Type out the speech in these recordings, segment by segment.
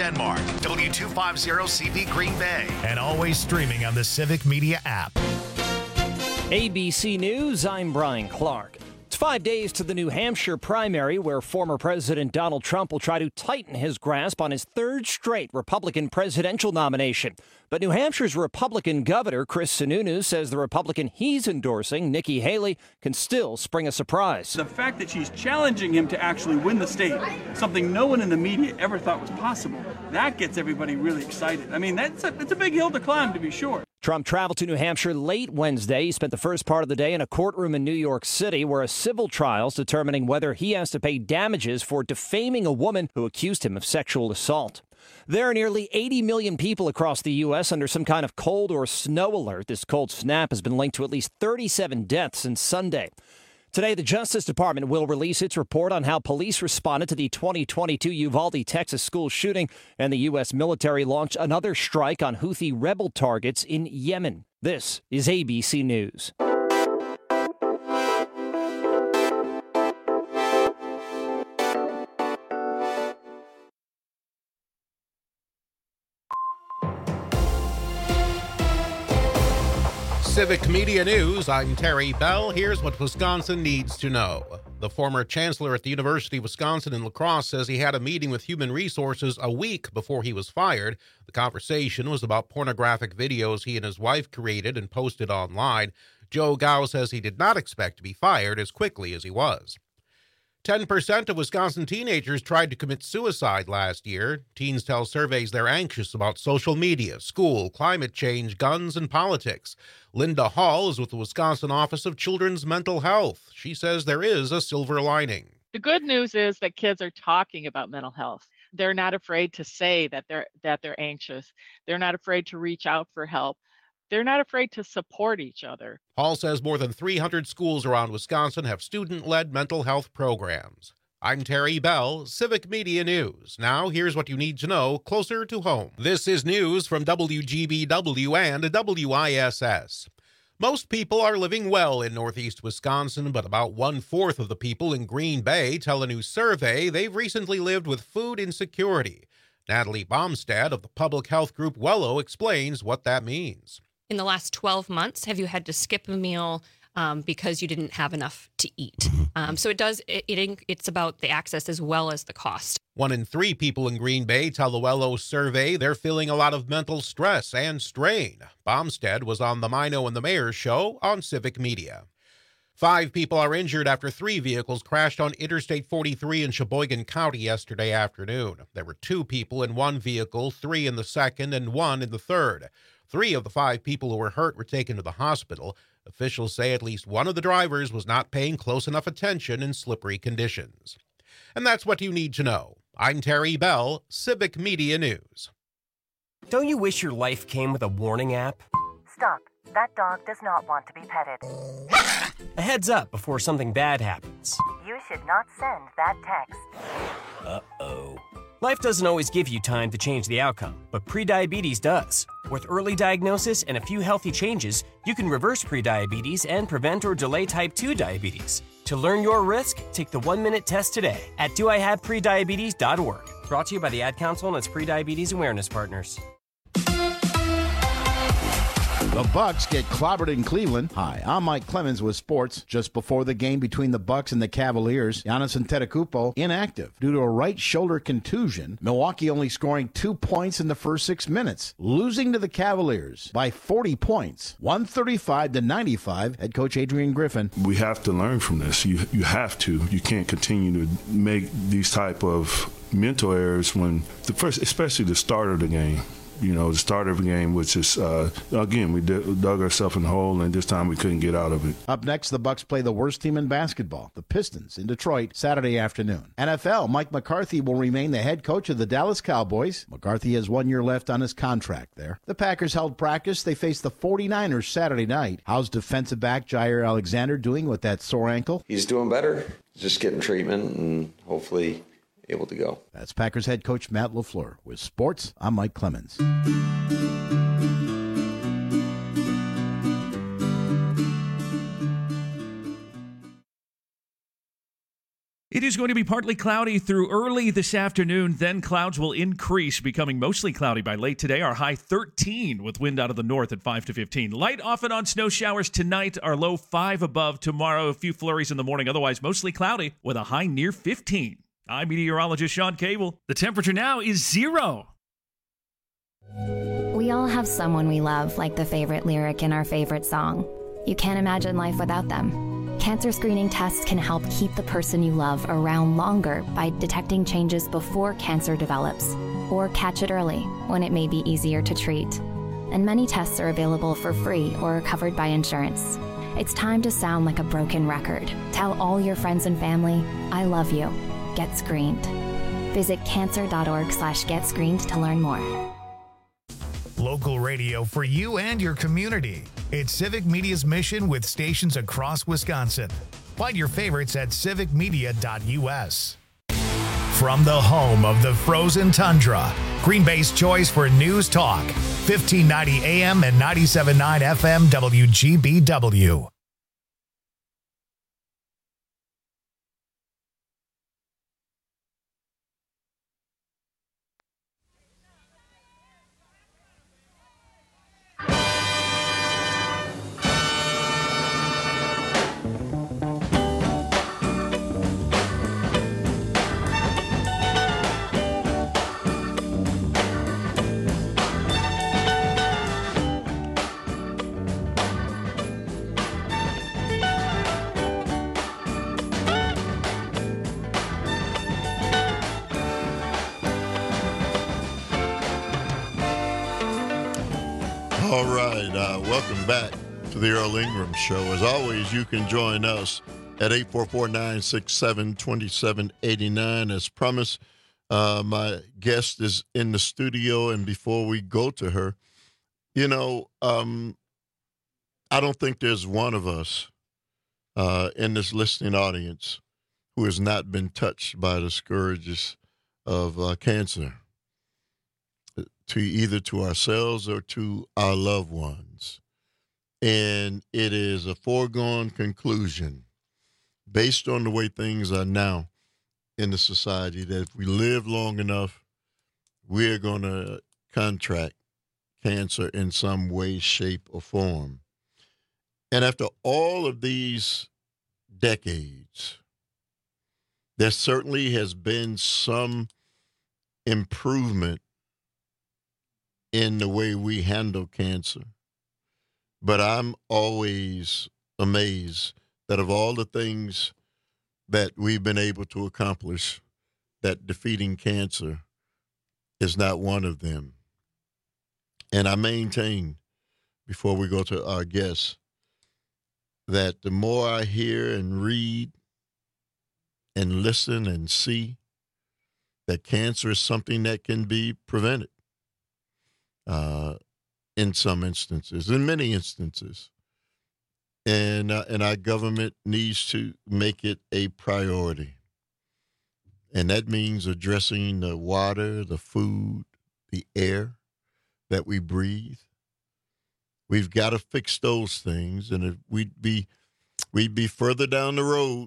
Denmark, W250CP Green Bay, and always streaming on the Civic Media app. ABC News, I'm Brian Clark. It's 5 days to the New Hampshire primary, where former President Donald Trump will try to tighten his grasp on his third straight Republican presidential nomination. But New Hampshire's Republican governor, Chris Sununu, says the Republican he's endorsing, Nikki Haley, can still spring a surprise. The fact that she's challenging him to actually win the state, something no one in the media ever thought was possible, that gets everybody really excited. I mean, it's a big hill to climb, to be sure. Trump traveled to New Hampshire late Wednesday. He spent the first part of the day in a courtroom in New York City where a civil trial is determining whether he has to pay damages for defaming a woman who accused him of sexual assault. There are nearly 80 million people across the U.S. under some kind of cold or snow alert. This cold snap has been linked to at least 37 deaths since Sunday. Today, the Justice Department will release its report on how police responded to the 2022 Uvalde, Texas school shooting, and the U.S. military launched another strike on Houthi rebel targets in Yemen. This is ABC News. Civic Media News, I'm Terry Bell. Here's what Wisconsin needs to know. The former chancellor at the University of Wisconsin in La Crosse says he had a meeting with Human Resources a week before he was fired. The conversation was about pornographic videos he and his wife created and posted online. Joe Gao says he did not expect to be fired as quickly as he was. 10% of Wisconsin teenagers tried to commit suicide last year. Teens tell surveys they're anxious about social media, school, climate change, guns, and politics. Linda Hall is with the Wisconsin Office of Children's Mental Health. She says there is a silver lining. The good news is that kids are talking about mental health. They're not afraid to say that they're anxious. They're not afraid to reach out for help. They're not afraid to support each other. Hall says more than 300 schools around Wisconsin have student-led mental health programs. I'm Terry Bell, Civic Media News. Now, here's what you need to know closer to home. This is news from WGBW and WISS. Most people are living well in northeast Wisconsin, but about one-fourth of the people in Green Bay tell a new survey they've recently lived with food insecurity. Natalie Baumstad of the public health group Wello explains what that means. In the last 12 months, have you had to skip a meal because you didn't have enough to eat? So it's about the access as well as the cost. 1 in 3 people in Green Bay tell the Wello survey they're feeling a lot of mental stress and strain. Baumstad was on the Mino and the Mayor's show on Civic Media. 5 people are injured after 3 vehicles crashed on Interstate 43 in Sheboygan County yesterday afternoon. There were 2 people in one vehicle, 3 in the second, and 1 in the third. 3 of the 5 people who were hurt were taken to the hospital. Officials say at least one of the drivers was not paying close enough attention in slippery conditions. And that's what you need to know. I'm Terry Bell, Civic Media News. Don't you wish your life came with a warning app? Stop. That dog does not want to be petted. A heads up before something bad happens. You should not send that text. Uh-oh. Life doesn't always give you time to change the outcome, but prediabetes does. With early diagnosis and a few healthy changes, you can reverse prediabetes and prevent or delay type 2 diabetes. To learn your risk, take the 1-minute test today at doihaveprediabetes.org. Brought to you by the Ad Council and its prediabetes awareness partners. The Bucks get clobbered in Cleveland. Hi, I'm Mike Clemens with sports. Just before the game between the Bucks and the Cavaliers, Giannis Antetokounmpo inactive due to a right shoulder contusion. Milwaukee only scoring 2 points in the first 6 minutes, losing to the Cavaliers by 40 points, 135-95. Head coach Adrian Griffin. We have to learn from this. You have to. You can't continue to make these type of mental errors when especially the start of the game. The start of the game, which is, again, we dug ourselves in the hole, and this time we couldn't get out of it. Up next, the Bucks play the worst team in basketball, the Pistons, in Detroit, Saturday afternoon. NFL, Mike McCarthy will remain the head coach of the Dallas Cowboys. McCarthy has 1 year left on his contract there. The Packers held practice. They face the 49ers Saturday night. How's defensive back Jair Alexander doing with that sore ankle? He's doing better. Just getting treatment and hopefully able to go. That's Packers head coach Matt LaFleur. With sports, I'm Mike Clemens. It is going to be partly cloudy through early this afternoon. Then clouds will increase, becoming mostly cloudy by late today. Our high 13 with wind out of the north at 5 to 15. Light off and on snow showers tonight. Our low 5 above. Tomorrow, a few flurries in the morning. Otherwise, mostly cloudy with a high near 15. I'm meteorologist Sean Cable. The temperature now is 0. We all have someone we love, like the favorite lyric in our favorite song. You can't imagine life without them. Cancer screening tests can help keep the person you love around longer by detecting changes before cancer develops, or catch it early when it may be easier to treat. And many tests are available for free or are covered by insurance. It's time to sound like a broken record. Tell all your friends and family, I love you. Get screened. Visit cancer.org/getscreened to learn more. Local radio for you and your community. It's Civic Media's mission with stations across Wisconsin. Find your favorites at civicmedia.us. From the home of the frozen tundra, Green Bay's choice for news talk, 1590 AM and 97.9 FM WGBW. All right, welcome back to the Earl Ingram Show. As always, you can join us at 844-967-2789. As promised, my guest is in the studio, and before we go to her, I don't think there's one of us in this listening audience who has not been touched by the scourges of cancer, to ourselves or to our loved ones. And it is a foregone conclusion, based on the way things are now in the society, that if we live long enough, we're going to contract cancer in some way, shape, or form. And after all of these decades, there certainly has been some improvement in the way we handle cancer. But I'm always amazed that of all the things that we've been able to accomplish, that defeating cancer is not one of them. And I maintain, before we go to our guests, that the more I hear and read and listen and see, that cancer is something that can be prevented. In some instances, in many instances. And our government needs to make it a priority. And that means addressing the water, the food, the air that we breathe. We've got to fix those things, and if we'd be further down the road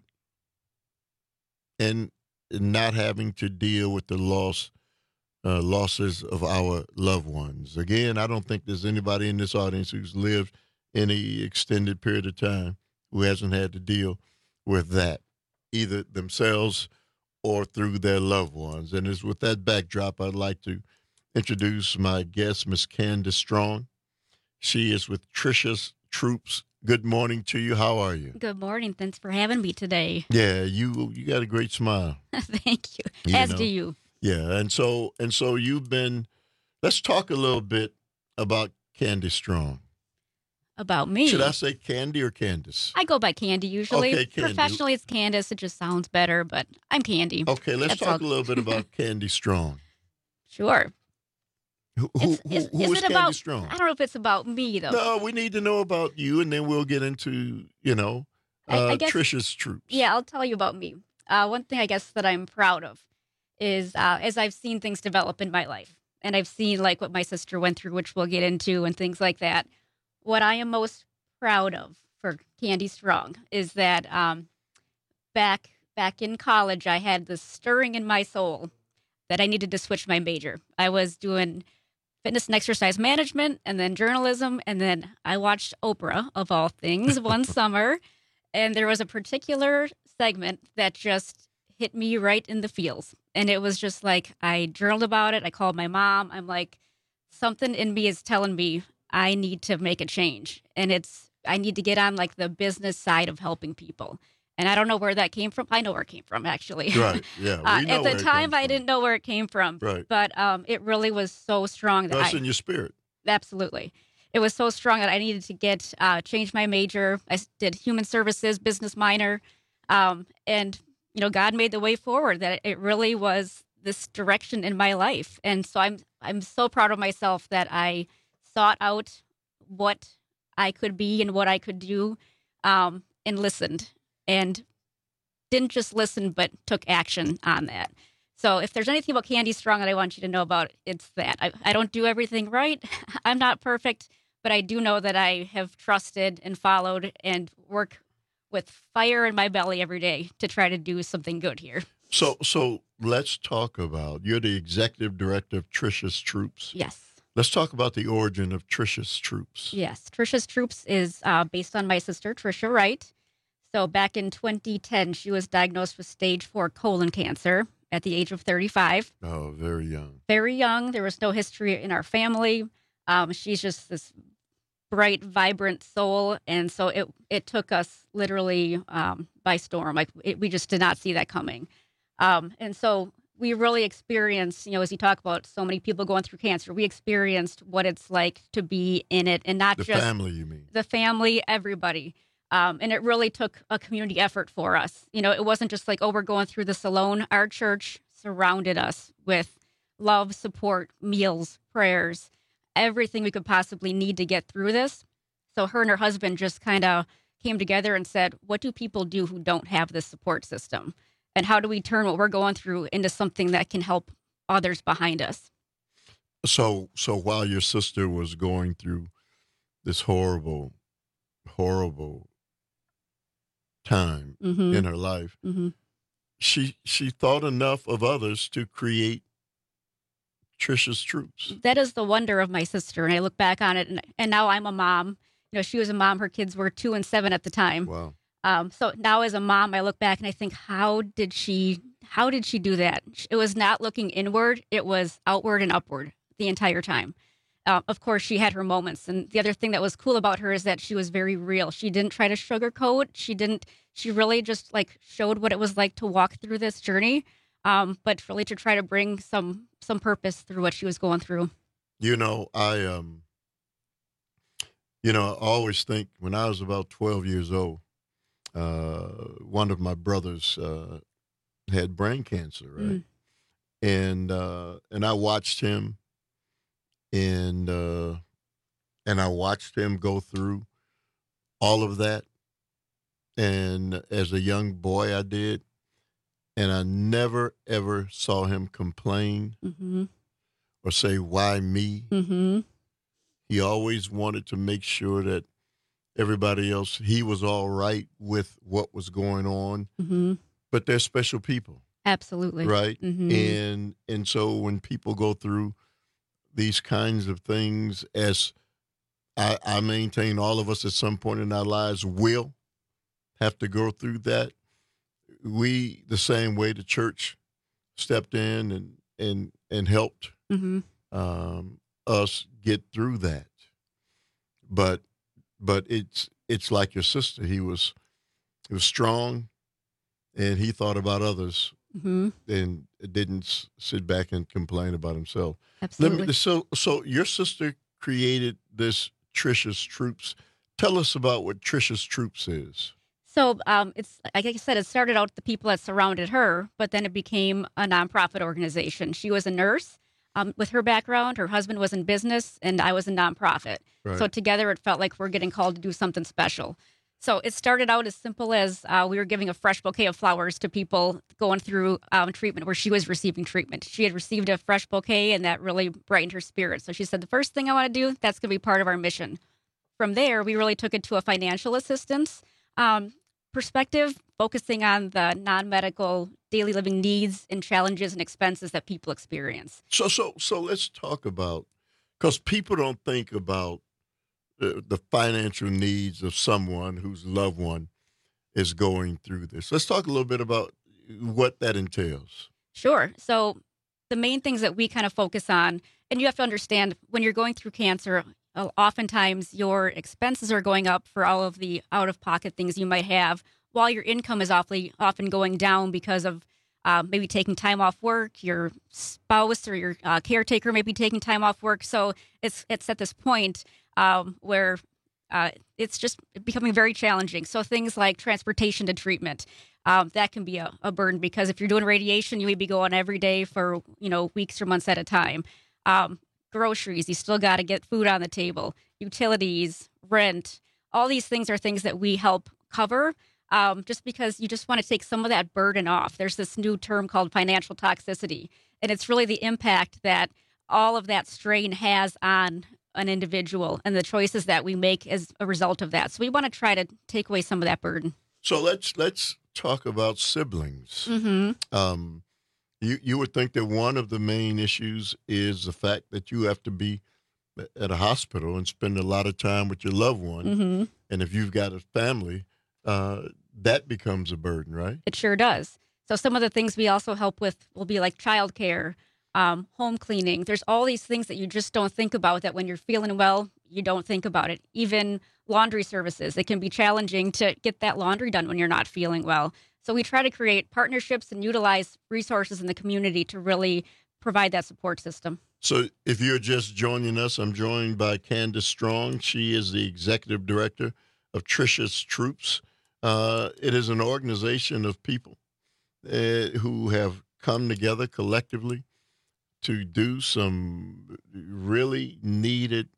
and not having to deal with the losses of our loved ones. Again, I don't think there's anybody in this audience who's lived any extended period of time who hasn't had to deal with that, either themselves or through their loved ones. And it's with that backdrop, I'd like to introduce my guest, Miss Candace Strong. She is with Trisha's Troops. Good morning to you. How are you? Good morning. Thanks for having me today. Yeah, you got a great smile. Thank you. As do you. Yeah, and so you've been. Let's talk a little bit about Candy Strong. About me? Should I say Candy or Candace? I go by Candy usually. Okay, Candy. Professionally, it's Candace. It just sounds better, but I'm Candy. Okay, let's talk a little bit about Candy Strong. Sure. Who is Candy about, Strong? I don't know if it's about me though. No, we need to know about you, and then we'll get into I guess, Trisha's Troops. Yeah, I'll tell you about me. One thing I guess that I'm proud of is as I've seen things develop in my life, and I've seen like what my sister went through, which we'll get into, and things like that. What I am most proud of for Candy Strong is that back back in college, I had this stirring in my soul that I needed to switch my major. I was doing fitness and exercise management and then journalism. And then I watched Oprah, of all things, one summer. And there was a particular segment that just hit me right in the feels. And it was just like, I journaled about it. I called my mom. I'm like, something in me is telling me I need to make a change. And I need to get on like the business side of helping people. And I don't know where that came from. I know where it came from, actually. Right, yeah. At the time, I didn't know where it came from. Right. But it really was so strong. That's in your spirit. Absolutely. It was so strong that I needed to change my major. I did human services, business minor. And, God made the way forward, that it really was this direction in my life. And so I'm so proud of myself that I sought out what I could be and what I could do, and listened. And didn't just listen, but took action on that. So if there's anything about Candy Strong that I want you to know about, it's that. I don't do everything right. I'm not perfect, but I do know that I have trusted and followed and work with fire in my belly every day to try to do something good here. So let's talk about, you're the executive director of Trisha's Troops. Yes. Let's talk about the origin of Trisha's Troops. Yes. Trisha's Troops is based on my sister, Trisha Wright. So back in 2010, she was diagnosed with stage 4 colon cancer at the age of 35. Oh, very young. Very young. There was no history in our family. She's just this bright, vibrant soul. And so it took us literally by storm. We just did not see that coming. And so we really experienced, as you talk about so many people going through cancer, we experienced what it's like to be in it, and not the just family, you mean? The family, everybody. And it really took a community effort for us. It wasn't just like, we're going through this alone. Our church surrounded us with love, support, meals, prayers, everything we could possibly need to get through this. So her and her husband just kind of came together and said, what do people do who don't have this support system? And how do we turn what we're going through into something that can help others behind us? So while your sister was going through this horrible time in her life, she thought enough of others to create Trisha's Troops. That is the wonder of my sister. And I look back on it, and now I'm a mom. She was a mom. Her kids were 2 and 7 at the time. Wow. So now as a mom, I look back and I think, how did she do that? It was not looking inward. It was outward and upward the entire time. Of course, she had her moments. And the other thing that was cool about her is that she was very real. She didn't try to sugarcoat. She really just showed what it was like to walk through this journey. But really to try to bring some purpose through what she was going through. I always think when I was about 12 years old, one of my brothers had brain cancer, right? And I watched him, and I watched him go through all of that. And as a young boy, I did. And I never, ever saw him complain or say, why me? He always wanted to make sure that everybody else, he was all right with what was going on. But they're special people. Absolutely. Right? And so when people go through these kinds of things, as I maintain all of us at some point in our lives will have to go through that. We, the same way the church stepped in and helped us get through that. But it's like your sister. He was strong, and he thought about others, and didn't sit back and complain about himself. Absolutely. So your sister created this Trisha's Troops. Tell us about what Trisha's Troops is. So it's, like I said, it started out the people that surrounded her, but then it became a nonprofit organization. She was a nurse with her background. Her husband was in business, and I was a nonprofit. Right. So together it felt like we're getting called to do something special. So it started out as simple as we were giving a fresh bouquet of flowers to people going through treatment where she was receiving treatment. She had received a fresh bouquet, and that really brightened her spirit. So she said, the first thing I want to do, that's going to be part of our mission. From there, we really took it to a financial assistance perspective, focusing on the non-medical daily living needs and challenges and expenses that people experience. So let's talk about, because people don't think about the financial needs of someone whose loved one is going through this. Let's talk a little bit about what that entails. Sure. So the main things that we kind of focus on, and you have to understand when you're going through cancer, oftentimes your expenses are going up for all of the out-of-pocket things you might have, while your income is often going down because of maybe taking time off work, your spouse or your caretaker may be taking time off work. So it's at this point where it's just becoming very challenging. So things like transportation to treatment, that can be a burden, because if you're doing radiation, you may be going every day for, weeks or months at a time. Groceries, you still got to get food on the table, utilities, rent, all these things are things that we help cover, just because you just want to take some of that burden off. There's this new term called financial toxicity, and it's really the impact that all of that strain has on an individual and the choices that we make as a result of that. So we want to try to take away some of that burden. So let's talk about siblings. Mm-hmm. You would think that one of the main issues is the fact that you have to be at a hospital and spend a lot of time with your loved one. Mm-hmm. And if you've got a family, that becomes a burden, right? It sure does. So some of the things we also help with will be like childcare, home cleaning. There's all these things that you just don't think about, that when you're feeling well, you don't think about it. Even laundry services. It can be challenging to get that laundry done when you're not feeling well. So we try to create partnerships and utilize resources in the community to really provide that support system. So if you're just joining us, I'm joined by Candace Strong. She is the executive director of Trisha's Troops. It is an organization of people who have come together collectively to do some really needed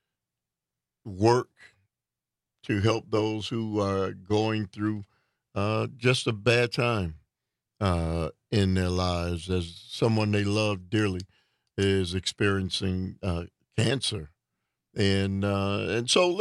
work to help those who are going through just a bad time in their lives, as someone they love dearly is experiencing cancer. And so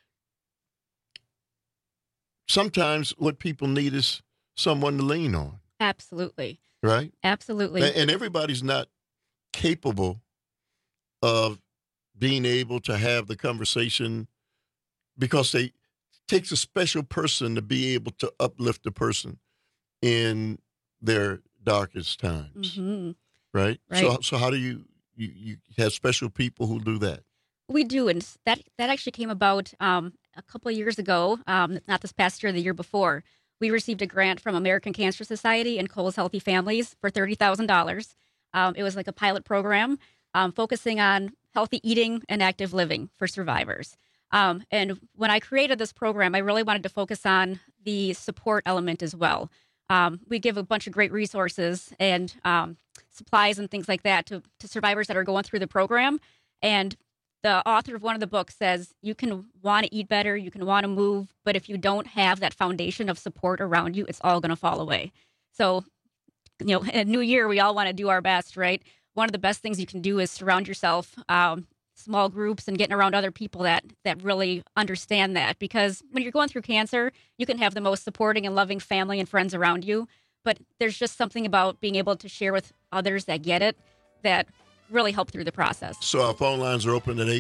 sometimes what people need is someone to lean on. Absolutely. Right? Absolutely. And everybody's not capable of being able to have the conversation, because it takes a special person to be able to uplift a person in their darkest times. Mm-hmm. Right? Right. So how do you have special people who do that? We do, and that actually came about a couple of years ago, not this past year, the year before. We received a grant from American Cancer Society and Cole's Healthy Families for $30,000. It was like a pilot program focusing on healthy eating and active living for survivors. And when I created this program, I really wanted to focus on the support element as well. We give a bunch of great resources and supplies and things like that to survivors that are going through the program. And the author of one of the books says, you can want to eat better, you can want to move, but if you don't have that foundation of support around you, it's all going to fall away. So, in a new year, we all want to do our best, right? One of the best things you can do is surround yourself, small groups, and getting around other people that really understand that. Because when you're going through cancer, you can have the most supporting and loving family and friends around you, but there's just something about being able to share with others that get it that really help through the process. So our phone lines are open at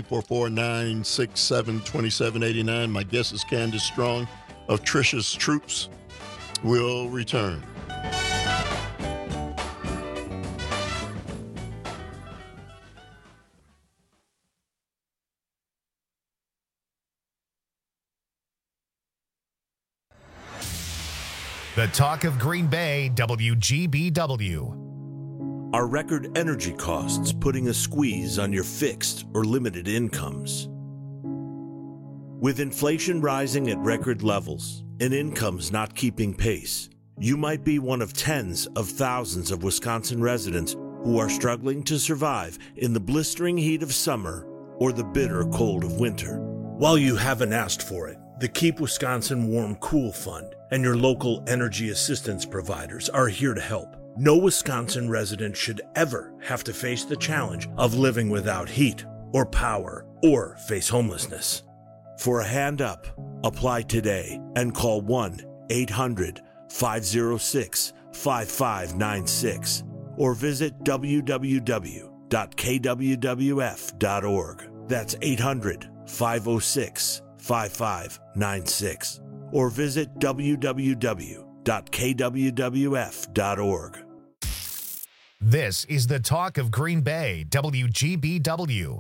844-967-2789. My guest is Candace Strong of Trisha's Troops. We'll return. The Talk of Green Bay, WGBW. Are record energy costs putting a squeeze on your fixed or limited incomes? With inflation rising at record levels and incomes not keeping pace, you might be one of tens of thousands of Wisconsin residents who are struggling to survive in the blistering heat of summer or the bitter cold of winter. While you haven't asked for it, the Keep Wisconsin Warm Cool Fund and your local energy assistance providers are here to help. No Wisconsin resident should ever have to face the challenge of living without heat or power or face homelessness. For a hand up, apply today and call 800-506-5596 or visit www.kwwf.org. That's 800-506-5596 or visit www.kwwf.org. This is the talk of Green Bay, WGBW.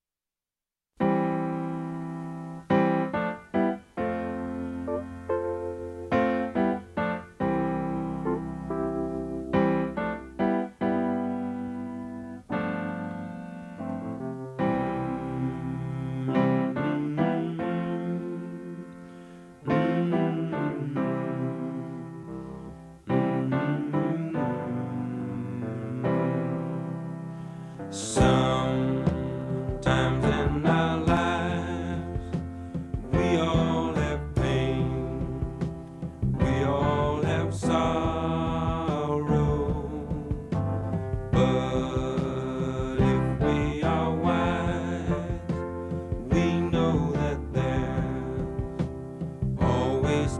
Sometimes in our lives, we all have pain, we all have sorrow, but if we are wise, we know that there's always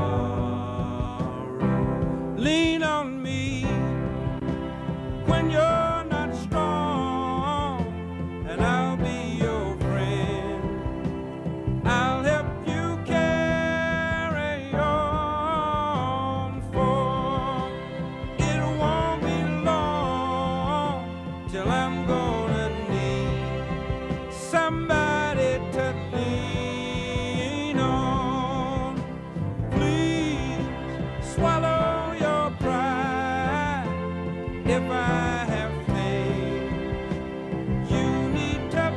tomorrow. Lean on me when you're not strong, and I'll be your friend. I'll help you carry on, for it won't be long till I'm gonna need somebody to lean on. Please swallow your pride if I have faith. You need to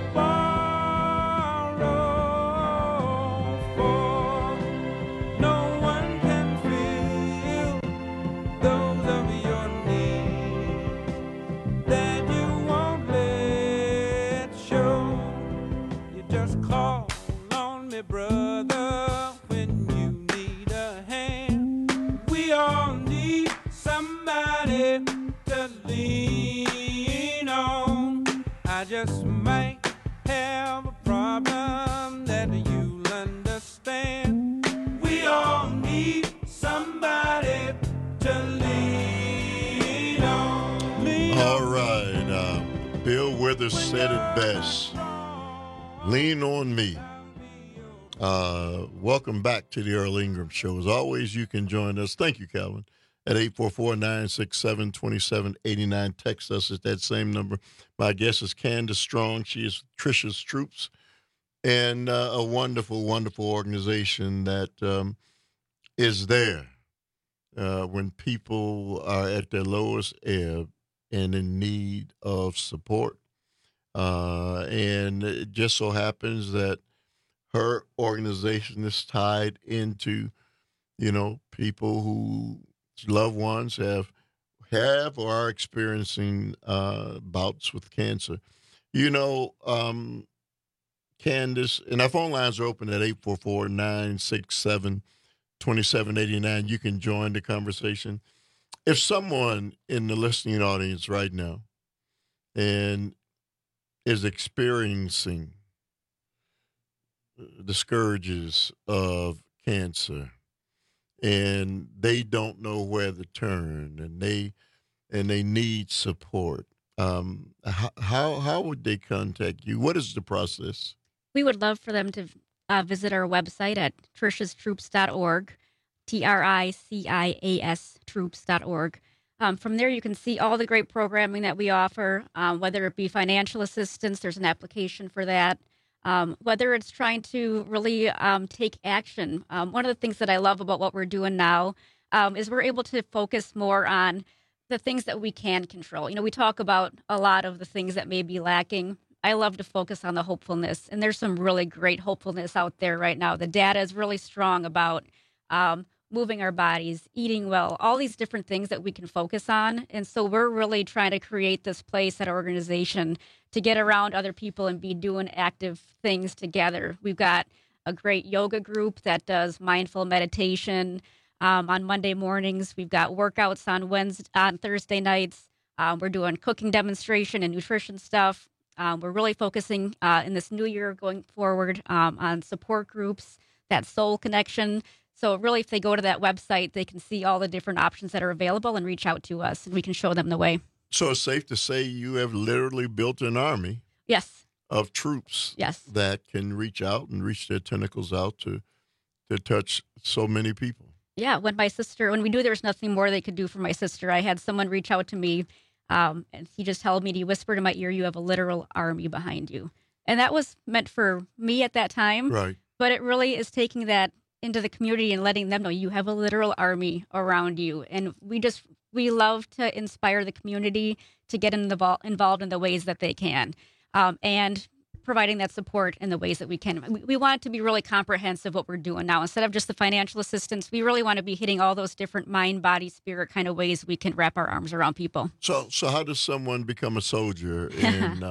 borrow, for no one can fill those of your needs that you won't let show. You just call on me, brother, when you need a hand. We all need somebody to lean on. I just might have a problem that you'll understand. We all need somebody to lean on. All right. Bill Withers said it best. Lean on me. Welcome back to the Earl Ingram Show. As always, you can join us. Thank you, Calvin. At 844-967-2789. Text us at that same number. My guest is Candace Strong. She is Trisha's Troops, and a wonderful, wonderful organization that is there when people are at their lowest ebb and in need of support. And it just so happens that her organization is tied into, people who loved ones have or are experiencing bouts with cancer. Candace, and our phone lines are open at 844-967-2789. You can join the conversation. If someone in the listening audience right now and is experiencing the scourges of cancer, and they don't know where to turn, and they need support, how would they contact you? What is the process? We would love for them to visit our website at trishastroops.org, TRICIAS troops.org. From there, you can see all the great programming that we offer, whether it be financial assistance, there's an application for that. Whether it's trying to really take action. One of the things that I love about what we're doing now is we're able to focus more on the things that we can control. We talk about a lot of the things that may be lacking. I love to focus on the hopefulness, and there's some really great hopefulness out there right now. The data is really strong about moving our bodies, eating well, all these different things that we can focus on. And so we're really trying to create this place at our organization to get around other people and be doing active things together. We've got a great yoga group that does mindful meditation on Monday mornings. We've got workouts on Thursday nights. We're doing cooking demonstration and nutrition stuff. We're really focusing in this new year going forward on support groups, that soul connection. So really, if they go to that website, they can see all the different options that are available and reach out to us, and we can show them the way. So it's safe to say you have literally built an army. Yes. Of troops. Yes. That can reach out and reach their tentacles out to touch so many people. Yeah, when we knew there was nothing more they could do for my sister, I had someone reach out to me, and he just told me, he whispered in my ear, "You have a literal army behind you." And that was meant for me at that time. Right. But it really is taking that into the community and letting them know you have a literal army around you. And we love to inspire the community to get involved in the ways that they can, and providing that support in the ways that we can. We want it to be really comprehensive what we're doing now. Instead of just the financial assistance, we really want to be hitting all those different mind, body, spirit kind of ways we can wrap our arms around people. So how does someone become a soldier in,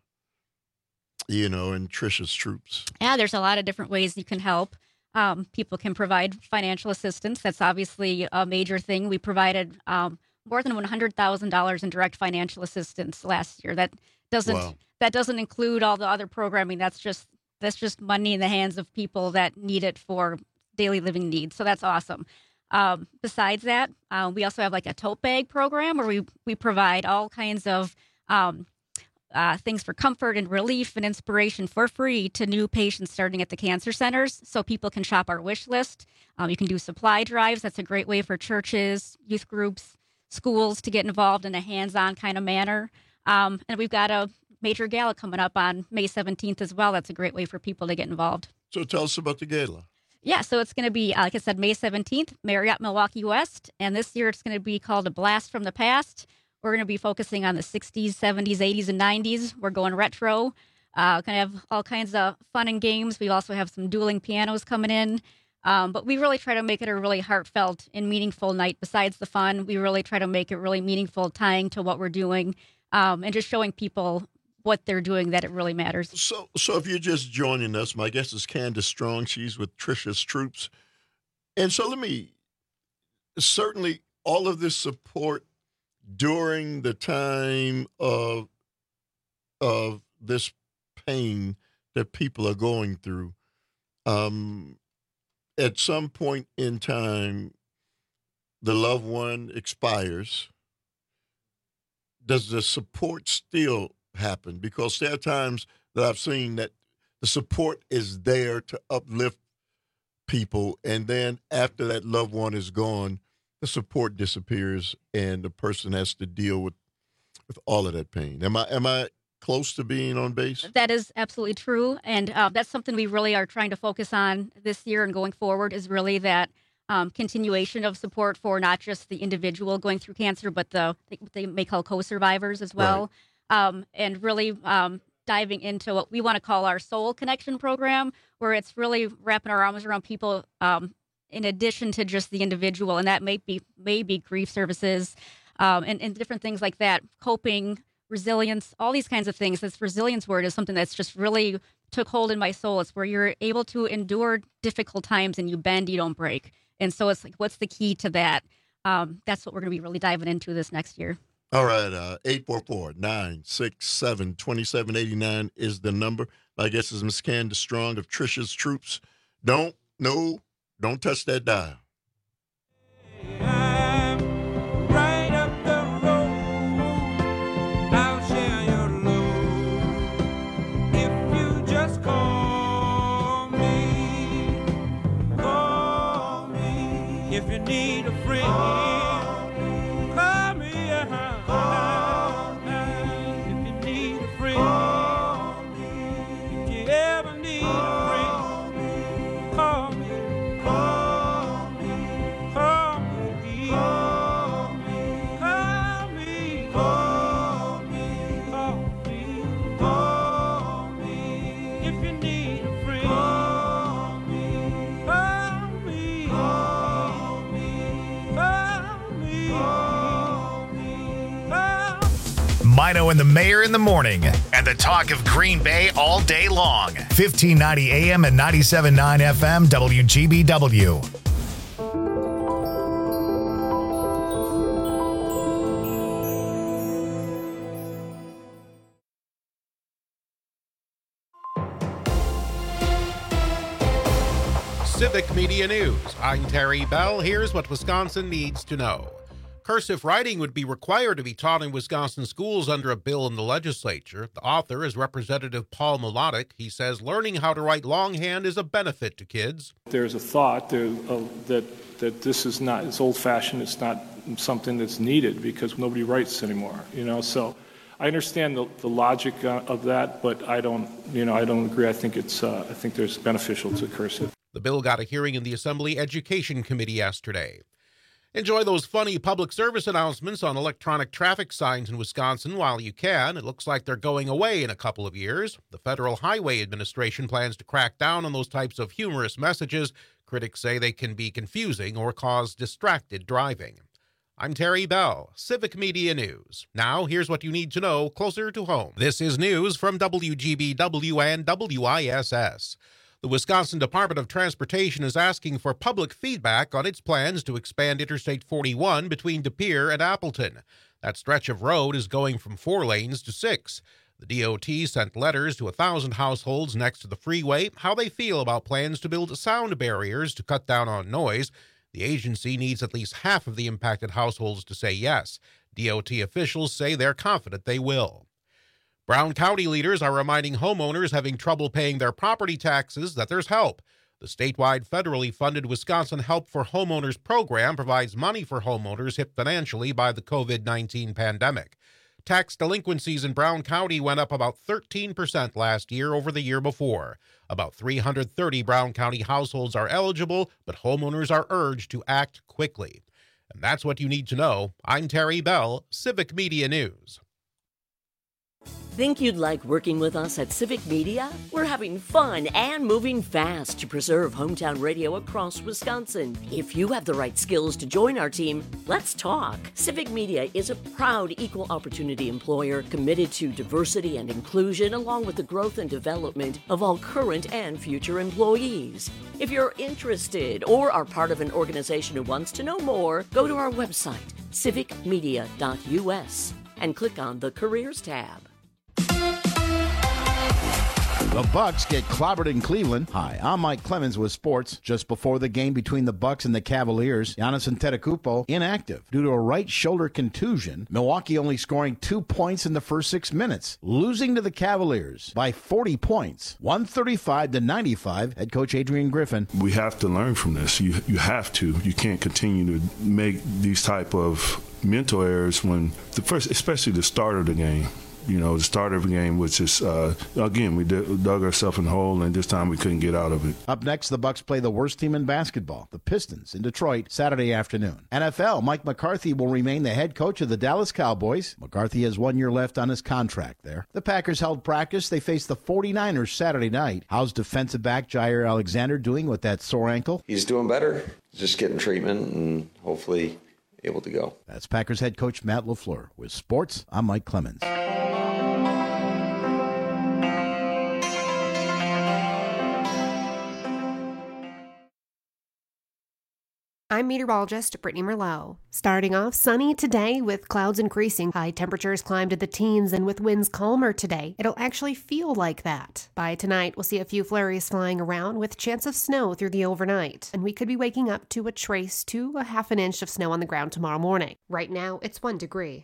in Trisha's troops? Yeah, there's a lot of different ways you can help. People can provide financial assistance. That's obviously a major thing. We provided more than $100,000 in direct financial assistance last year. That doesn't include all the other programming. That's just money in the hands of people that need it for daily living needs. So that's awesome. Besides that, we also have like a tote bag program where we provide all kinds of things for comfort and relief and inspiration for free to new patients starting at the cancer centers, so people can shop our wish list. You can do supply drives. That's a great way for churches, youth groups, schools to get involved in a hands-on kind of manner. And we've got a major gala coming up on May 17th as well. That's a great way for people to get involved. So tell us about the gala. Yeah, so it's going to be, like I said, May 17th, Marriott Milwaukee West. And this year it's going to be called A Blast from the Past. We're going to be focusing on the 60s, 70s, 80s, and 90s. We're going retro. Going to have all kinds of fun and games. We also have some dueling pianos coming in. But we really try to make it a really heartfelt and meaningful night. Besides the fun, we really try to make it really meaningful, tying to what we're doing, and just showing people what they're doing, that it really matters. So if you're just joining us, my guest is Candace Strong. She's with Trisha's Troops. And so certainly all of this support during the time of this pain that people are going through, at some point in time, the loved one expires. Does the support still happen? Because there are times that I've seen that the support is there to uplift people, and then after that loved one is gone, the support disappears and the person has to deal with all of that pain. Am I close to being on base? That is absolutely true. And that's something we really are trying to focus on this year and going forward, is really that continuation of support for not just the individual going through cancer, but what they may call co-survivors as well. Right. And really diving into what we want to call our Soul Connection program, where it's really wrapping our arms around people in addition to just the individual. And that may be grief services and different things like that, coping, resilience, all these kinds of things. This resilience word is something that's just really took hold in my soul. It's where you're able to endure difficult times and you bend, you don't break. And so it's like, what's the key to that? That's what we're going to be really diving into this next year. All right. 844-967-2789 is the number. My guest is Ms. Candace Strong of Trisha's Troops. Don't touch that dial. Right up the road, I'll share your load. If you just call me. If you need a friend, call me. If you need a friend, if you ever need a friend, call me. Mino and the Mayor in the morning, and the talk of Green Bay all day long. 1590 AM and 97.9 FM WGBW. Civic Media News. I'm Terry Bell. Here's what Wisconsin needs to know. Cursive writing would be required to be taught in Wisconsin schools under a bill in the legislature. The author is Representative Paul Mlodek. He says learning how to write longhand is a benefit to kids. There's a thought that this is not, it's old-fashioned, it's not something that's needed because nobody writes anymore, so I understand the logic of that, but I don't agree. I think there's beneficial to cursive. The bill got a hearing in the Assembly Education Committee yesterday. Enjoy those funny public service announcements on electronic traffic signs in Wisconsin while you can. It looks like they're going away in a couple of years. The Federal Highway Administration plans to crack down on those types of humorous messages. Critics say they can be confusing or cause distracted driving. I'm Terry Bell, Civic Media News. Now, here's what you need to know closer to home. This is news from WGBW and WISS. The Wisconsin Department of Transportation is asking for public feedback on its plans to expand Interstate 41 between De Pere and Appleton. That stretch of road is going from 4 lanes to 6. The DOT sent letters to 1,000 households next to the freeway how they feel about plans to build sound barriers to cut down on noise. The agency needs at least half of the impacted households to say yes. DOT officials say they're confident they will. Brown County leaders are reminding homeowners having trouble paying their property taxes that there's help. The statewide federally funded Wisconsin Help for Homeowners program provides money for homeowners hit financially by the COVID-19 pandemic. Tax delinquencies in Brown County went up about 13% last year over the year before. About 330 Brown County households are eligible, but homeowners are urged to act quickly. And that's what you need to know. I'm Terry Bell, Civic Media News. Think you'd like working with us at Civic Media? We're having fun and moving fast to preserve hometown radio across Wisconsin. If you have the right skills to join our team, let's talk. Civic Media is a proud equal opportunity employer committed to diversity and inclusion along with the growth and development of all current and future employees. If you're interested or are part of an organization who wants to know more, go to our website, civicmedia.us, and click on the Careers tab. The Bucks get clobbered in Cleveland. Hi, I'm Mike Clemens with sports. Just before the game between the Bucks and the Cavaliers, Giannis Antetokounmpo inactive due to a right shoulder contusion. Milwaukee only scoring 2 points in the first 6 minutes, losing to the Cavaliers by 40 points, 135-95. Head coach Adrian Griffin. We have to learn from this. You have to. You can't continue to make these type of mental errors when especially the start of the game. The start of the game, which is, again, we dug ourselves in the hole, and this time we couldn't get out of it. Up next, the Bucks play the worst team in basketball, the Pistons, in Detroit, Saturday afternoon. NFL, Mike McCarthy will remain the head coach of the Dallas Cowboys. McCarthy has 1 year left on his contract there. The Packers held practice. They face the 49ers Saturday night. How's defensive back Jair Alexander doing with that sore ankle? He's doing better. Just getting treatment and hopefully able to go. That's Packers head coach Matt LaFleur. With sports, I'm Mike Clemens. I'm meteorologist Brittany Merlot. Starting off sunny today with clouds increasing. High temperatures climb to the teens and with winds calmer today. It'll actually feel like that. By tonight, we'll see a few flurries flying around with chance of snow through the overnight. And we could be waking up to a trace to a half an inch of snow on the ground tomorrow morning. Right now, it's 1 degree.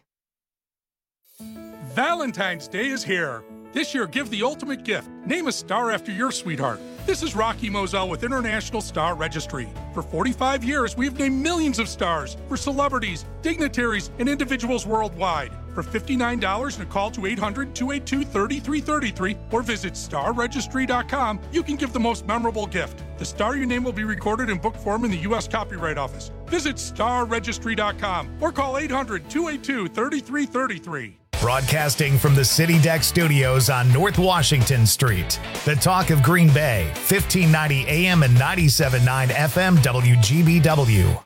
Valentine's Day is here. This year, give the ultimate gift. Name a star after your sweetheart. This is Rocky Moselle with International Star Registry. For 45 years, we've named millions of stars for celebrities, dignitaries, and individuals worldwide. For $59 and a call to 800-282-3333 or visit starregistry.com, you can give the most memorable gift. The star you name will be recorded in book form in the U.S. Copyright Office. Visit starregistry.com or call 800-282-3333. Broadcasting from the City Deck Studios on North Washington Street. The talk of Green Bay, 1590 AM and 97.9 FM WGBW.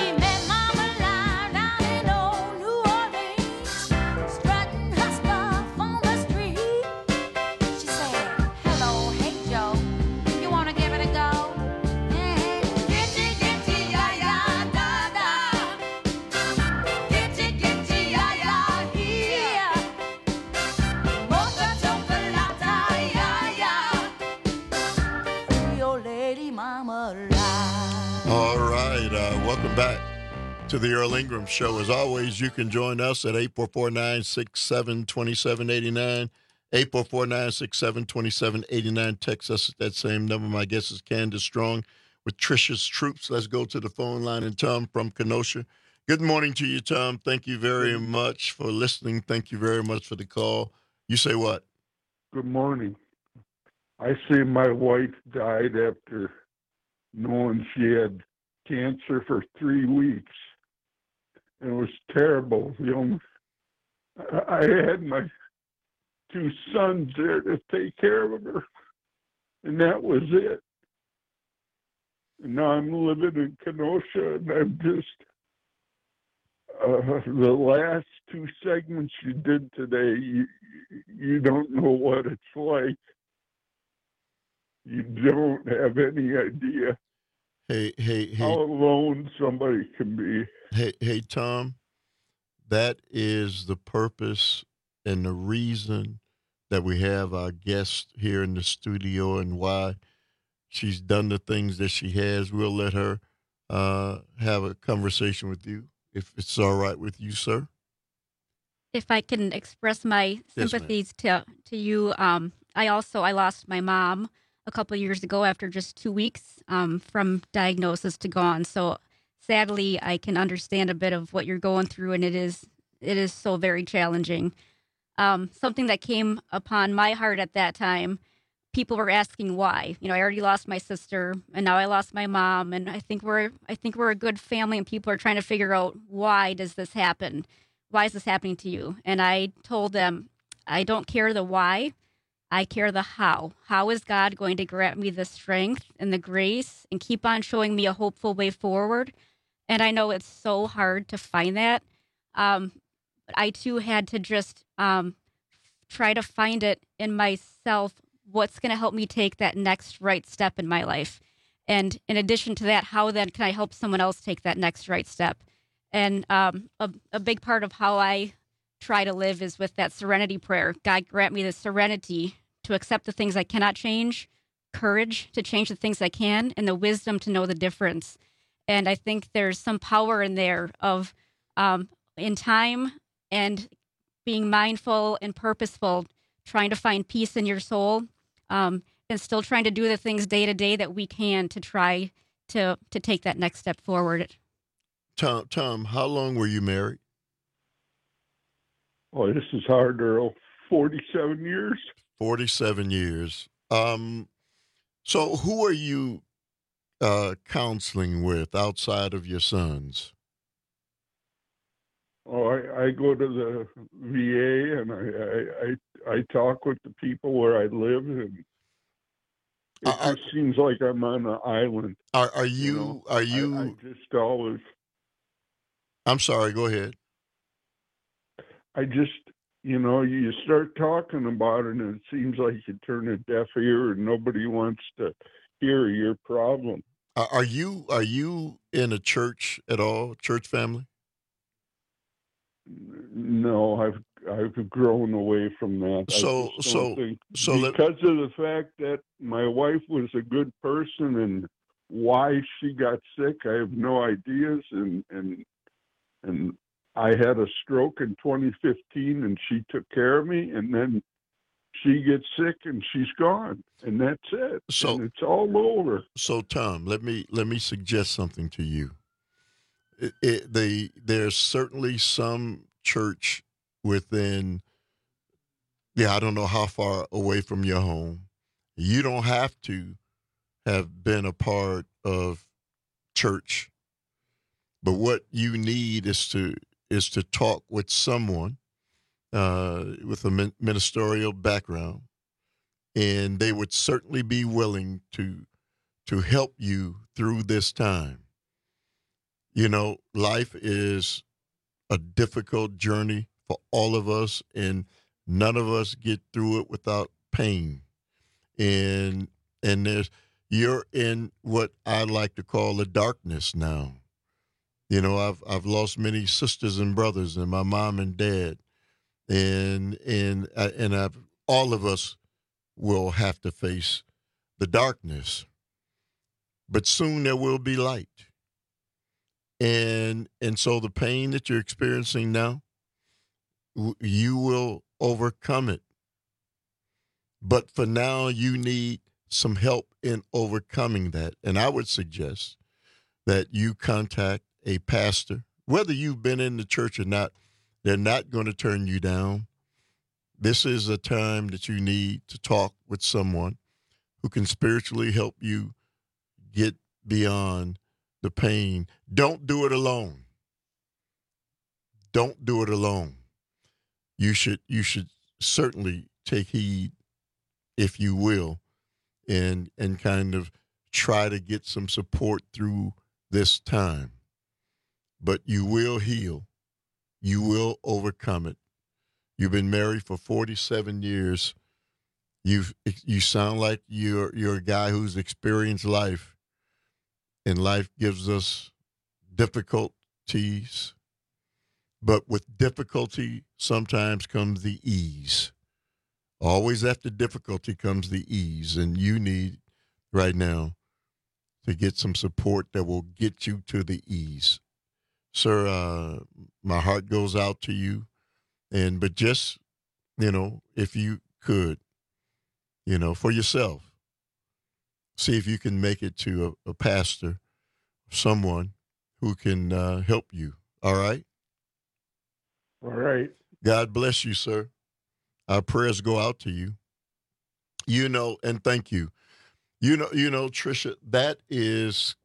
Stuff Welcome back to the Earl Ingram Show. As always, you can join us at 844-967-2789. 844-967-2789. Text us at that same number. My guest is Candace Strong with Trisha's Troops. Let's go to the phone line. And Tom from Kenosha. Good morning to you, Tom. Thank you very much for listening. Thank you very much for the call. You say what? Good morning. I see my wife died after knowing she had cancer for 3 weeks. And it was terrible. I had my 2 sons there to take care of her, and that was it. And now I'm living in Kenosha, and I'm just, the last 2 segments you did today, you don't know what it's like. You don't have any idea how alone somebody can be. Hey, Tom, that is the purpose and the reason that we have our guest here in the studio and why she's done the things that she has. We'll let her have a conversation with you, if it's all right with you, sir. If I can express my sympathies to you, I lost my mom a couple of years ago after just 2 weeks from diagnosis to gone. So sadly, I can understand a bit of what you're going through, and it is so very challenging. Something that came upon my heart at that time, people were asking why. I already lost my sister, and now I lost my mom, and I think we're a good family, and people are trying to figure out, why does this happen? Why is this happening to you? And I told them, I don't care the why. I care the how. How is God going to grant me the strength and the grace and keep on showing me a hopeful way forward? And I know it's so hard to find that. But I, too, had to just try to find it in myself, what's going to help me take that next right step in my life. And in addition to that, how then can I help someone else take that next right step? And a big part of how I try to live is with that serenity prayer. God, grant me the serenity to accept the things I cannot change, courage to change the things I can, and the wisdom to know the difference. And I think there's some power in there of in time and being mindful and purposeful, trying to find peace in your soul, and still trying to do the things day to day that we can to try to take that next step forward. Tom, how long were you married? Oh, this is hard, Earl. 47 years. 47 years. So who are you counseling with outside of your sons? Oh, I go to the VA, and I talk with the people where I live, and it just seems like I'm on an island. Are you? I just always. I'm sorry. Go ahead. I just, you start talking about it, and it seems like you turn a deaf ear, and nobody wants to hear your problem. Are you in a church at all? Church family? No, I've grown away from that. Because of the fact that my wife was a good person, and why she got sick, I have no ideas, and I had a stroke in 2015, and she took care of me, and then she gets sick, and she's gone, and that's it. So and it's all over. So, Tom, let me suggest something to you. There's certainly some church within, I don't know how far away from your home. You don't have to have been a part of church, but what you need is to talk with someone with a ministerial background, and they would certainly be willing to help you through this time. Life is a difficult journey for all of us, and none of us get through it without pain. And you're in what I like to call the darkness now. I've lost many sisters and brothers, and my mom and dad, and all of us will have to face the darkness. But soon there will be light. And so the pain that you're experiencing now, you will overcome it. But for now, you need some help in overcoming that. And I would suggest that you contact a pastor. Whether you've been in the church or not, they're not going to turn you down. This is a time that you need to talk with someone who can spiritually help you get beyond the pain. Don't do it alone. Don't do it alone. You should certainly take heed, if you will, and kind of try to get some support through this time. But you will heal. You will overcome it. You've been married for 47 years. You sound like you're a guy who's experienced life, and life gives us difficulties. But with difficulty sometimes comes the ease. Always after difficulty comes the ease, and you need right now to get some support that will get you to the ease. Sir, my heart goes out to you, but just, if you could, for yourself, see if you can make it to a pastor, someone who can help you. All right? All right. God bless you, sir. Our prayers go out to you. And thank you. Tricia, that is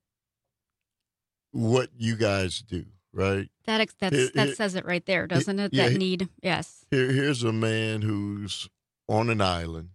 what you guys do, right? That says it right there, doesn't it? That need, yes. Here's a man who's on an island.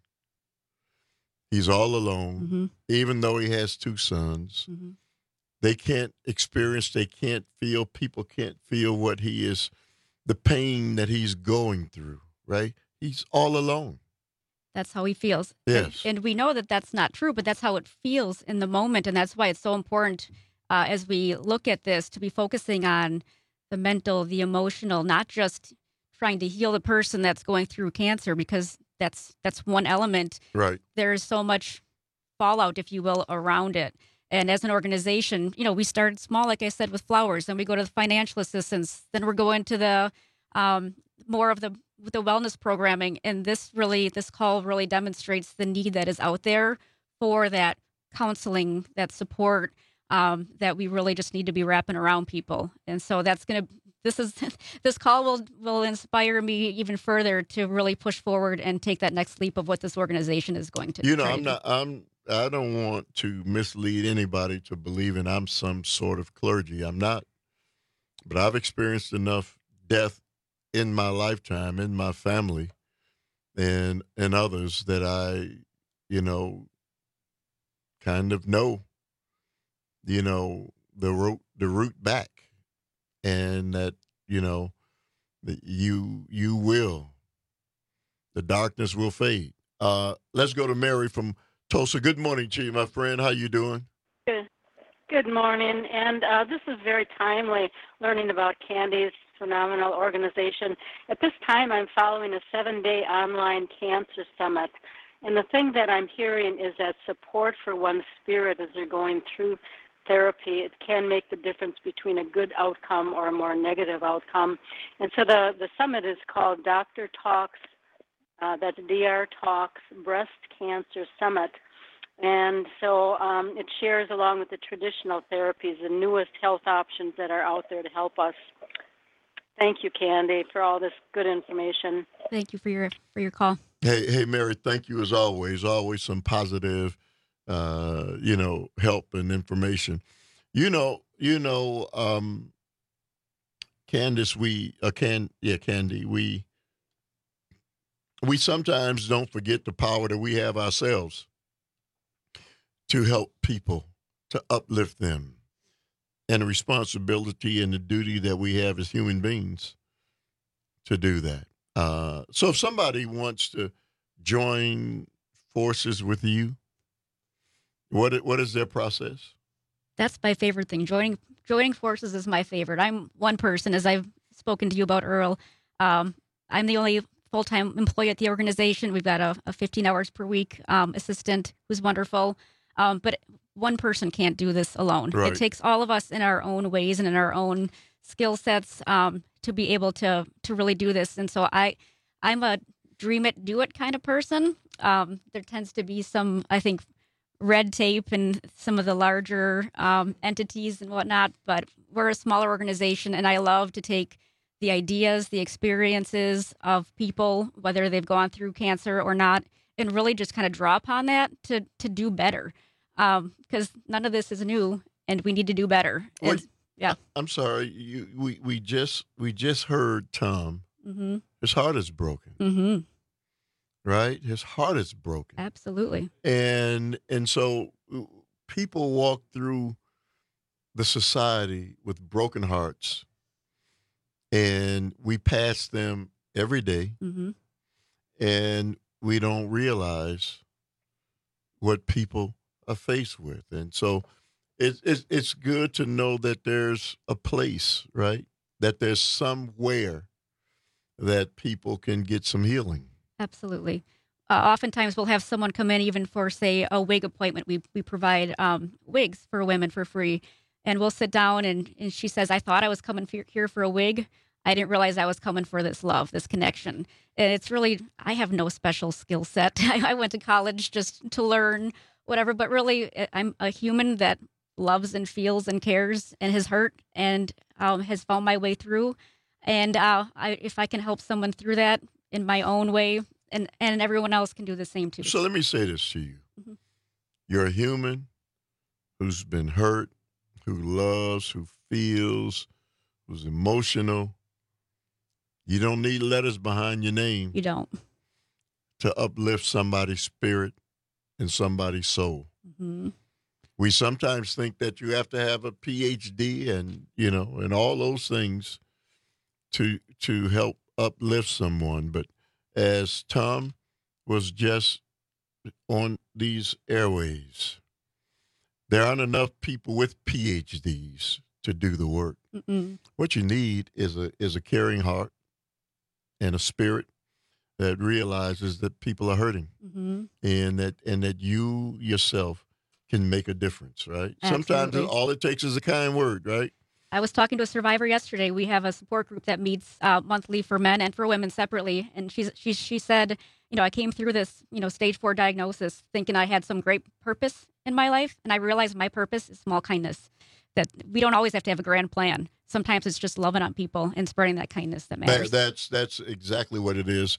He's all alone, even though he has 2 sons. Mm-hmm. They can't experience, they can't feel, people can't feel what he is, the pain that he's going through, right? He's all alone. That's how he feels. Yes. And we know that that's not true, but that's how it feels in the moment. And that's why it's so important as we look at this to be focusing on the mental, the emotional, not just trying to heal the person that's going through cancer, because that's one element. Right. There is so much fallout, if you will, around it. And as an organization, we started small, like I said, with flowers. Then we go to the financial assistance. Then we're going to the more of the wellness programming. And this call really demonstrates the need that is out there for that counseling, that support that we really just need to be wrapping around people. And so this call will inspire me even further to really push forward and take that next leap of what this organization is going to do. I don't want to mislead anybody to believing I'm some sort of clergy. I'm not. But I've experienced enough death in my lifetime, in my family, and others that I, kind of know, the route back, and that, that you will. The darkness will fade. Let's go to Mary from Tulsa. Good morning to you, my friend. How you doing? Good morning. And this is very timely, learning about Candy's phenomenal organization. At this time, I'm following a 7-day online cancer summit. And the thing that I'm hearing is that support for one's spirit as they're going through therapy, it can make the difference between a good outcome or a more negative outcome. And so the summit is called Dr. Talks, that's DR Talks Breast Cancer Summit. And so it shares, along with the traditional therapies, the newest health options that are out there to help us. Thank you, Candy, for all this good information. Thank you for your call. Hey, Mary, thank you as always. Always some positive, help and information. Candace, Candy, we sometimes don't forget the power that we have ourselves to help people, to uplift them, and the responsibility and the duty that we have as human beings to do that. So if somebody wants to join forces with you, what is their process? That's my favorite thing. Joining forces is my favorite. I'm one person, as I've spoken to you about, Earl. I'm the only full-time employee at the organization. We've got a 15 hours per week assistant who's wonderful. But one person can't do this alone. Right. It takes all of us in our own ways and in our own skill sets to be able to really do this. And so I'm a dream it, do it kind of person. There tends to be some, I think, red tape in some of the larger entities and whatnot, but we're a smaller organization, and I love to take the ideas, the experiences of people, whether they've gone through cancer or not, and really just kind of draw upon that to do better. Because none of this is new, and we need to do better. Well, yeah. I'm sorry. We just heard Tom. Mm-hmm. His heart is broken. Mm-hmm. Right? His heart is broken. Absolutely. And so people walk through the society with broken hearts, and we pass them every day, mm-hmm. and we don't realize what people are faced with. And so it's good to know that there's a place, right? That there's somewhere that people can get some healing. Absolutely. Oftentimes we'll have someone come in even for, say, a wig appointment. We provide wigs for women for free. And we'll sit down and she says, I thought I was coming here for a wig. I didn't realize I was coming for this love, this connection. And it's really, I have no special skill set. I went to college just to learn whatever, but really I'm a human that loves and feels and cares and has hurt and has found my way through. And if I can help someone through that in my own way, and everyone else can do the same too. So let me say this to you. Mm-hmm. You're a human who's been hurt, who loves, who feels, who's emotional. You don't need letters behind your name. You don't. To uplift somebody's spirit and somebody's soul. Mm-hmm. We sometimes think that you have to have a PhD and all those things to help uplift someone. But as Tom was just on these airways, there aren't enough people with PhDs to do the work. Mm-mm. What you need is a caring heart and a spirit that realizes that people are hurting, mm-hmm. and that you yourself can make a difference, right? Absolutely. Sometimes all it takes is a kind word, right? I was talking to a survivor yesterday. We have a support group that meets monthly for men and for women separately. And she said, I came through this, stage 4 diagnosis thinking I had some great purpose in my life. And I realized my purpose is small kindness, that we don't always have to have a grand plan. Sometimes it's just loving on people and spreading that kindness that matters. That's exactly what it is.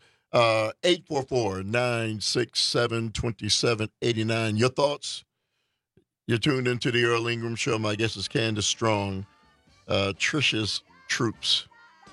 844-967-2789. Your thoughts? You're tuned into the Earl Ingram Show. My guest is Candace Strong. Trisha's Troops.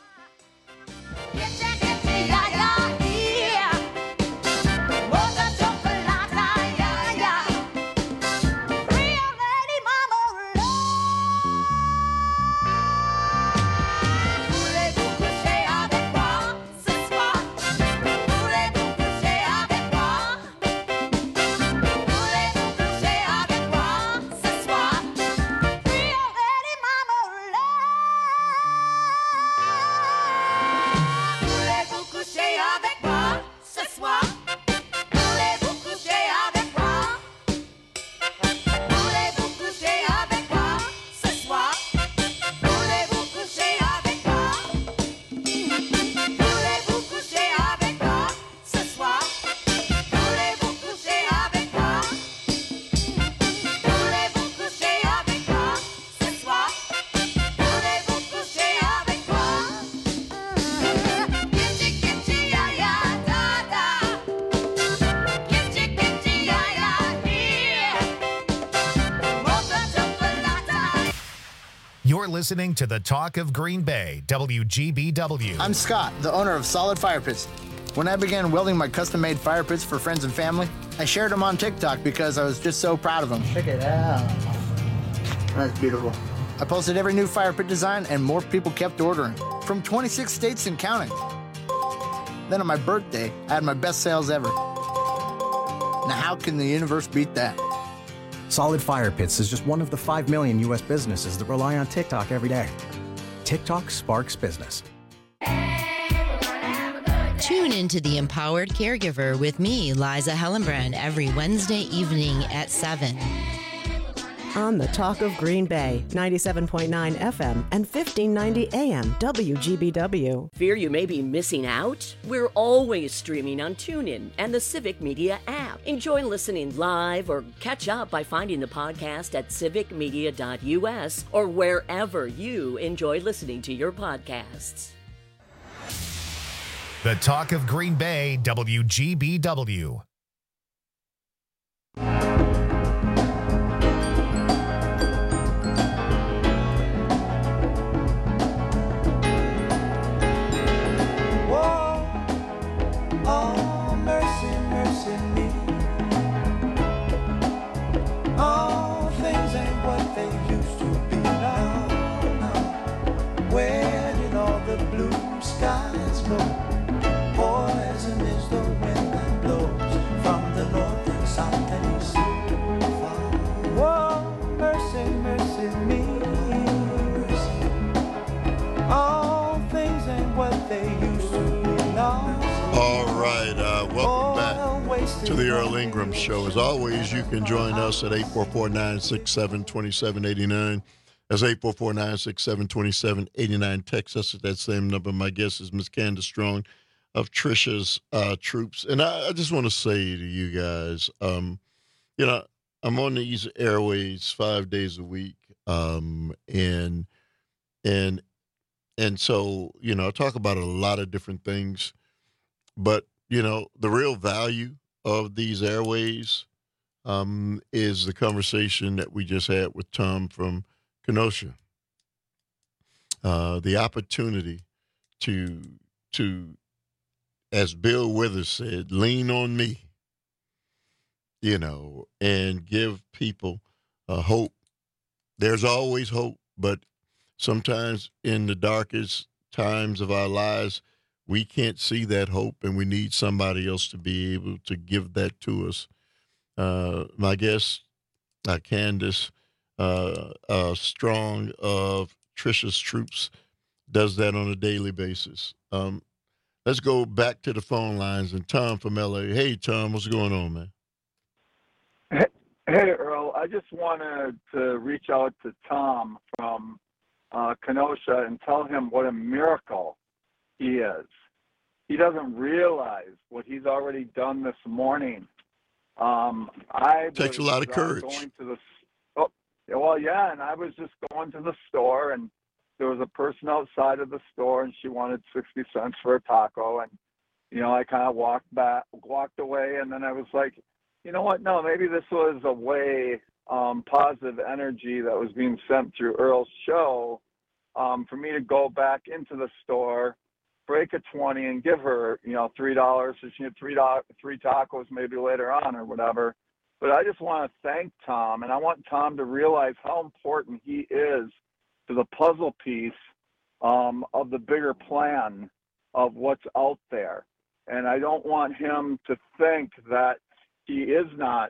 You're listening to the Talk of Green Bay, WGBW. I'm Scott, the owner of Solid Fire Pits. When I began welding my custom-made fire pits for friends and family, I shared them on TikTok because I was just so proud of them. Check it out. That's beautiful. I posted every new fire pit design, and more people kept ordering, from 26 states and counting. Then on my birthday, I had my best sales ever. Now how can the universe beat that? Solid Fire Pits is just one of the 5 million U.S. businesses that rely on TikTok every day. TikTok sparks business. Tune into The Empowered Caregiver with me, Liza Hellenbrand, every Wednesday evening at 7. On the Talk of Green Bay, 97.9 FM and 1590 AM WGBW. Fear you may be missing out? We're always streaming on TuneIn and the Civic Media app. Enjoy listening live or catch up by finding the podcast at civicmedia.us or wherever you enjoy listening to your podcasts. The Talk of Green Bay, WGBW. To the Earl Ingram Show. As always, you can join us at 844-967-2789. That's 844-967-2789. Text us at that same number. My guest is Ms. Candace Strong of Trisha's Troops. And I just want to say to you guys, I'm on these airways 5 days a week. And so, I talk about a lot of different things, but, the real value of these airways is the conversation that we just had with Tom from Kenosha. The opportunity to, as Bill Withers said, lean on me, and give people hope. There's always hope, but sometimes in the darkest times of our lives, we can't see that hope, and we need somebody else to be able to give that to us. My guest, Candace Strong of Trisha's Troops, does that on a daily basis. Let's go back to the phone lines. And Tom from LA. Hey, Tom, what's going on, man? Hey, Earl. I just wanted to reach out to Tom from Kenosha and tell him what a miracle he is. He doesn't realize what he's already done this morning. Takes a lot of courage. And I was just going to the store, and there was a person outside of the store, and she wanted 60 cents for a taco, and I kind of walked away, and then I was like, you know what? No, maybe this was a way, positive energy that was being sent through Earl's show, for me to go back into the store, break a 20 and give her, $3, so she had three tacos maybe later on or whatever. But I just want to thank Tom, and I want Tom to realize how important he is to the puzzle piece of the bigger plan of what's out there. And I don't want him to think that he is not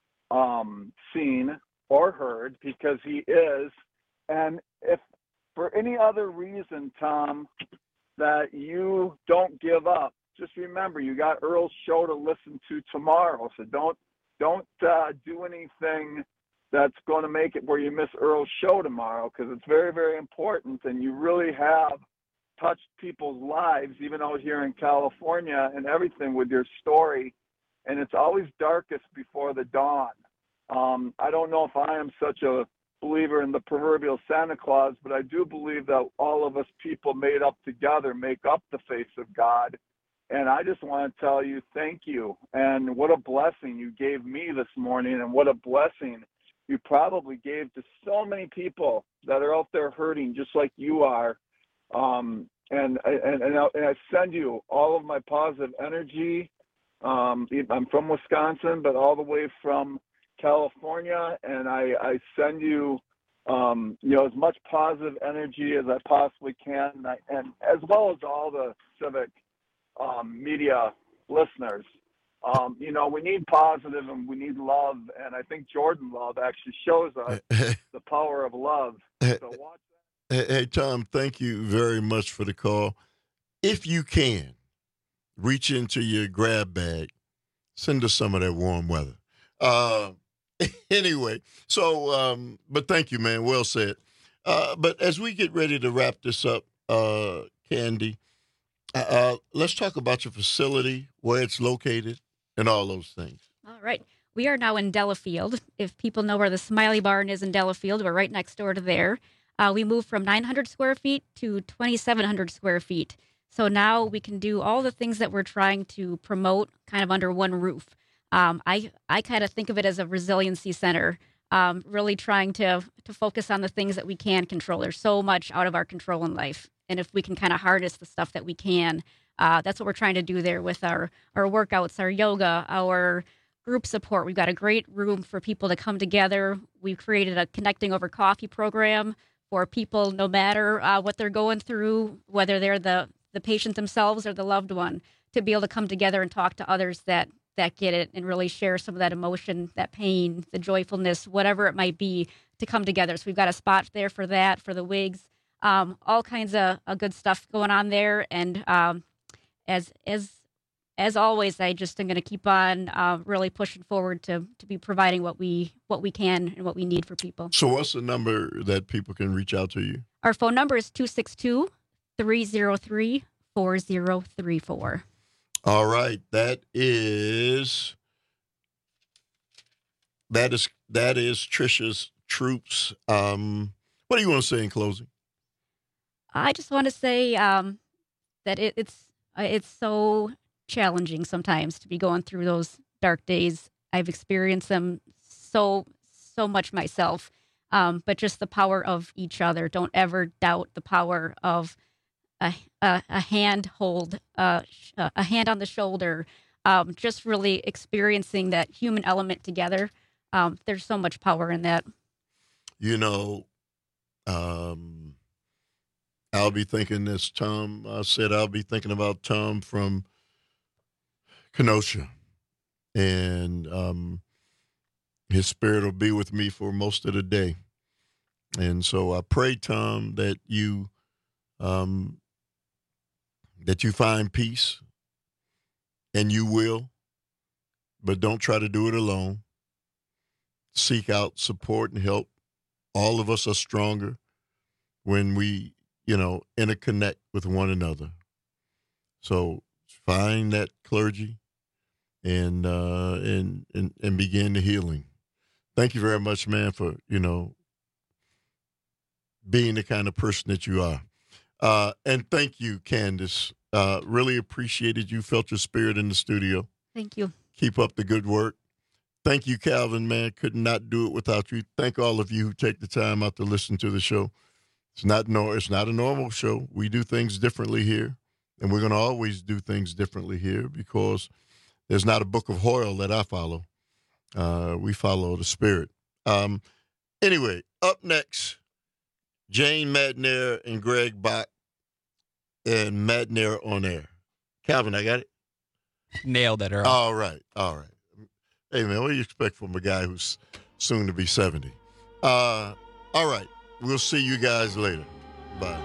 seen or heard, because he is. And if for any other reason, Tom, that you don't give up, just remember you got Earl's show to listen to tomorrow. So don't do anything that's going to make it where you miss Earl's show tomorrow, because it's very, very important, and you really have touched people's lives, even out here in California and everything, with your story. And it's always darkest before the dawn. I don't know if I am such a believer in the proverbial Santa Claus, but I do believe that all of us people made up together make up the face of God. And I just want to tell you thank you, and what a blessing you gave me this morning, and what a blessing you probably gave to so many people that are out there hurting just like you are. And I send you all of my positive energy. I'm from Wisconsin, but all the way from California, and I send you, as much positive energy as I possibly can, and as well as all the civic media listeners. We need positive and we need love, and I think Jordan Love actually shows us the power of love. So watch that. Hey, Tom, thank you very much for the call. If you can, reach into your grab bag. Send us some of that warm weather. Anyway, so, but thank you, man. Well said. But as we get ready to wrap this up, Candy, let's talk about your facility, where it's located, and all those things. All right. We are now in Delafield. If people know where the Smiley Barn is in Delafield, we're right next door to there. We moved from 900 square feet to 2,700 square feet. So now we can do all the things that we're trying to promote kind of under one roof. I kind of think of it as a resiliency center, really trying to focus on the things that we can control. There's so much out of our control in life. And if we can kind of harness the stuff that we can, that's what we're trying to do there with our workouts, our yoga, our group support. We've got a great room for people to come together. We've created a Connecting Over Coffee program for people, no matter what they're going through, whether they're the patient themselves or the loved one, to be able to come together and talk to others that get it and really share some of that emotion, that pain, the joyfulness, whatever it might be, to come together. So we've got a spot there for that, for the wigs, all kinds of good stuff going on there. And as always, I just am going to keep on really pushing forward to be providing what we can and what we need for people. So what's the number that people can reach out to you? Our phone number is 262-303-4034. All right. That is Trisha's Troops. What do you want to say in closing? I just want to say that it's so challenging sometimes to be going through those dark days. I've experienced them so much myself, but just the power of each other. Don't ever doubt the power of a hand hold, a hand on the shoulder, just really experiencing that human element together. There's so much power in that. You know, I'll be thinking this, Tom. I said I'll be thinking about Tom from Kenosha, and his spirit will be with me for most of the day. And so I pray, Tom, that you find peace, and you will, but don't try to do it alone. Seek out support and help. All of us are stronger when we, interconnect with one another. So find that clergy and begin the healing. Thank you very much, man, for, being the kind of person that you are. And thank you, Candace. Really appreciated you. Felt your spirit in the studio. Thank you. Keep up the good work. Thank you, Calvin, man. Could not do it without you. Thank all of you who take the time out to listen to the show. It's not a normal show. We do things differently here, and we're going to always do things differently here because there's not a book of Hoyle that I follow. We follow the spirit. Anyway, up next, Jane Madnair and Greg Bach and Madnair on Air. Calvin, I got it? Nailed it, Earl. All right. Hey, man, what do you expect from a guy who's soon to be 70? All right. We'll see you guys later. Bye.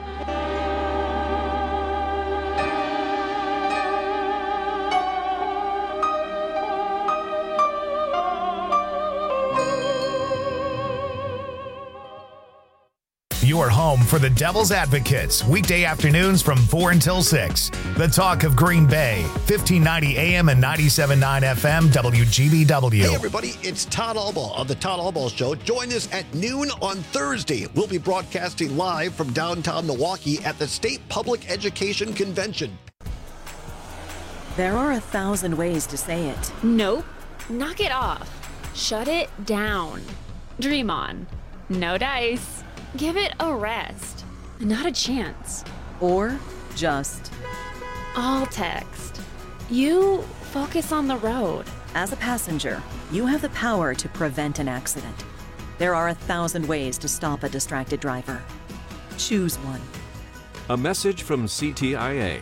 Your home for the Devil's Advocates, weekday afternoons from 4 until 6. The Talk of Green Bay, 1590 AM and 97.9 FM, WGBW. Hey, everybody, it's Todd Albaugh of The Todd Albaugh Show. Join us at noon on Thursday. We'll be broadcasting live from downtown Milwaukee at the State Public Education Convention. There are 1,000 ways to say it. Nope. Knock it off. Shut it down. Dream on. No dice. Give it a rest. Not a chance. Or just all text. You focus on the road. As a passenger, you have the power to prevent an accident. There are 1,000 ways to stop a distracted driver. Choose one. A message from CTIA.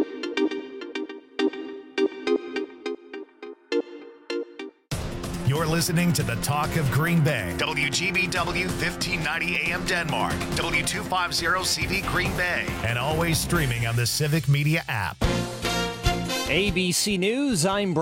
You're listening to the Talk of Green Bay. WGBW 1590 AM Denmark. W250 CV Green Bay. And always streaming on the Civic Media app. ABC News, I'm